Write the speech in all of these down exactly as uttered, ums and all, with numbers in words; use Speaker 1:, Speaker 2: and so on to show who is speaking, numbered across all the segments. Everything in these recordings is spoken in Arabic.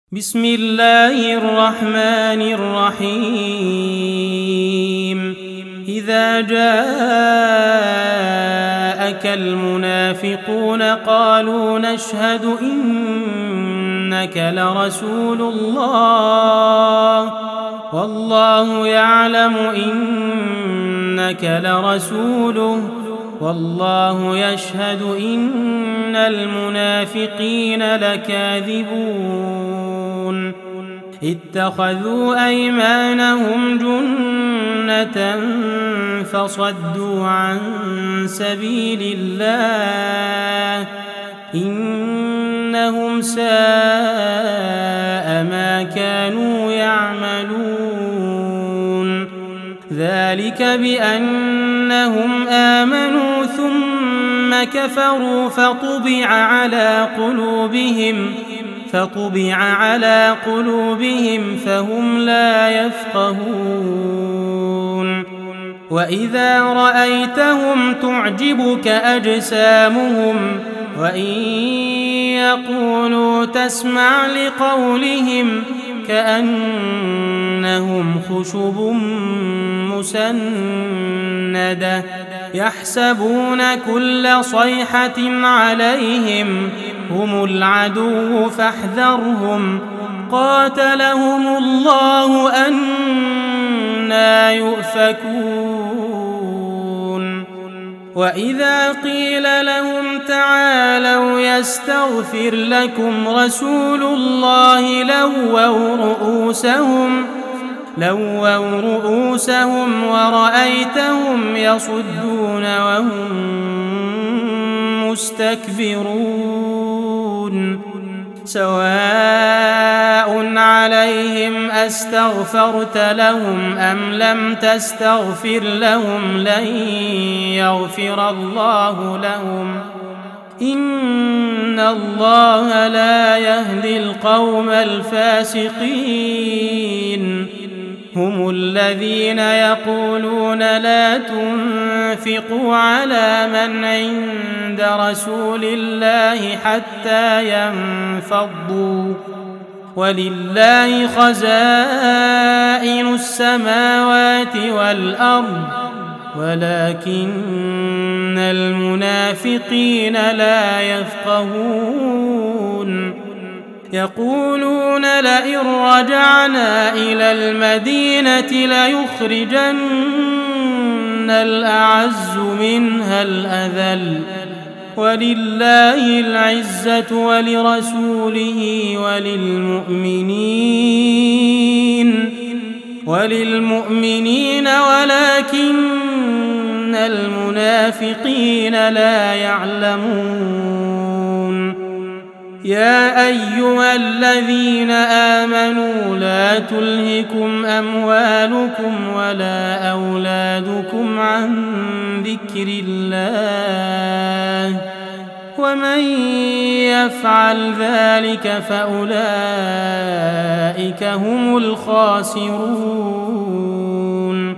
Speaker 1: بسم الله الرحمن الرحيم إذا جاءك المنافقون قالوا نشهد إنك لرسول الله والله يعلم إنك لرسوله والله يشهد إن المنافقين لكاذبون اتخذوا أيمانهم جنة فصدوا عن سبيل الله إنهم ساء ما كانوا يعملون ذلك بأنهم آمنوا ثم كفروا فطبع على قلوبهم فطبع على قلوبهم فهم لا يفقهون وإذا رأيتهم تعجبك أجسامهم وإن يقولوا تسمع لقولهم كأنهم خشب مسندة يحسبون كل صيحة عليهم هم العدو فاحذرهم قاتلهم الله أنى يؤفكون وإذا قيل لهم تعالوا يستغفر لكم رسول الله لووا رؤوسهم لووا رؤوسهم ورأيتهم يصدون وهم مستكبرون سواء عليهم أستغفرت لهم أم لم تستغفر لهم لن يغفر الله لهم إن الله لا يهدي القوم الفاسقين هم الذين يقولون لا تنفقوا على من عند رسول الله حتى ينفضوا ولله خزائن السماوات والأرض ولكن المنافقين لا يفقهون يقولون لئن رجعنا إلى المدينة ليخرجن الأعز منها الأذل ولله العزة ولرسوله وللمؤمنين وللمؤمنين ولكن المنافقين لا يعلمون يا أيها الذين آمنوا لا تلهكم أموالكم ولا أولادكم عن ذكر الله ومن يفعل ذلك فأولئك هم الخاسرون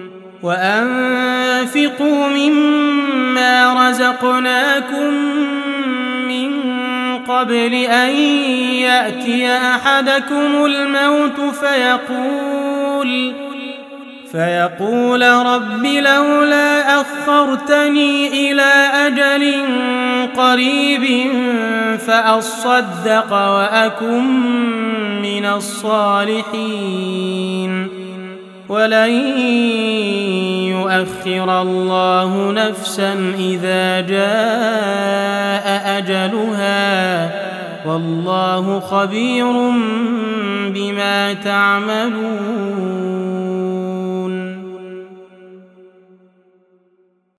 Speaker 1: وأنفقوا مما رزقناكم من قبل أن يأتي أحدكم الموت فيقول فيقول رب لولا أخرتني إلى أجل قريب فأصدق وأكن من الصالحين ولن يؤخر الله نفسا إذا جاء أجلها والله خبير بما تعملون.